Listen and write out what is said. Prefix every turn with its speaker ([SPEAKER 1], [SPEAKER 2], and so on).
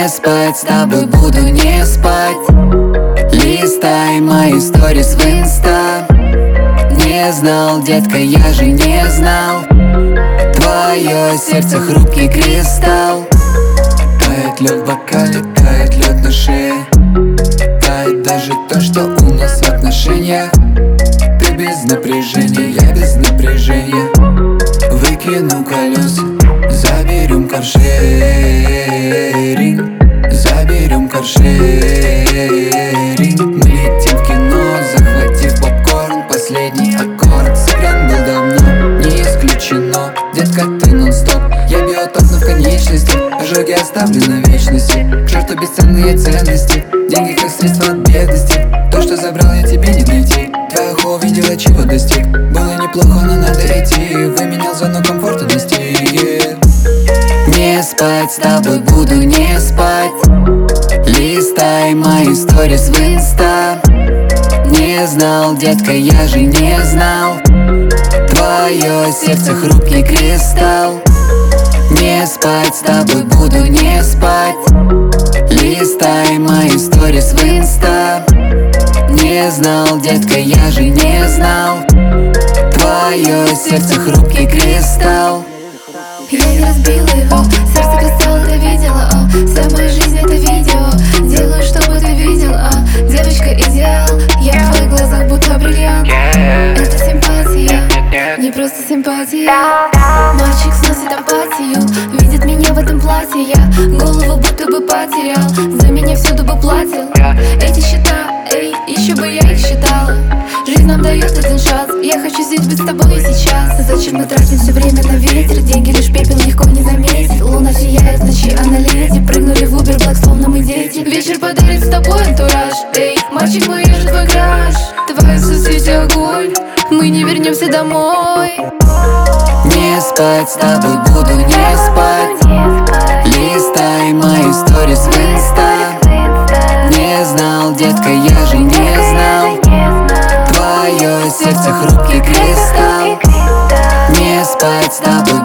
[SPEAKER 1] Не спать с тобой буду, не спать. Листай мои сторис в инста. Не знал, детка, я же не знал. Твое сердце хрупкий кристалл. Тает лед в бокале, тает лед на шее. Тает даже то, что у нас в отношениях. Ты без напряжения, я без напряжения. Выкину колеса, заберем каршеринг. Заберем каршеринг. Мы летим в кино, захватив попкорн. Последний аккорд сыгран был давно, не исключено. Детка, ты нон-стоп, я биотоп, но в конечности. Ожоги оставлю на вечности. К черту бесценные ценности. Деньги как средство от бедности. То, что забрал, я тебе не найти. Твоя ухо увидела, чего достиг. Было неплохо, но надо идти. Выменял зону комфорта на стиге. Не спать с тобой буду, не спать. Листай мои сторис в инста. Не знал, детка, я же не знал. Твое сердце хрупкий кристалл. Не спать с тобой буду, не спать. Листай мои сторис в инста. Не знал, детка, я же не знал. Твое сердце хрупкий кристалл.
[SPEAKER 2] Я не разбила его, сердце кристалл, это видела, вся моя жизнь это видео. Делаю, чтобы ты видел, девочка идеал. Я в твоих глазах будто бриллиант. Это симпатия, не просто симпатия. Мальчик сносит апатию, видит меня в этом платье. Я голову будто бы потерял, за меня всюду бы платил. Эти счета, эй, еще бы я их считала. Жизнь нам дает один шанс, я хочу здесь быть с тобой сейчас. Зачем мы тратим все время на ветер? Деньги лишь пепел, легко не заметить. Луна сияет в ночи, а на леди прыгнули в Uber Black, словно мы дети. Вечер подарит с тобой антураж. Эй, мальчик мой, я же твой краш. Твоя соцсеть огонь, мы не вернемся домой.
[SPEAKER 1] Не спать с тобой буду, не спать. Листай мои сторис в инста. Не знал, детка, я же не знал. Твое сердце хрупкий кристалл. Не спать с тобой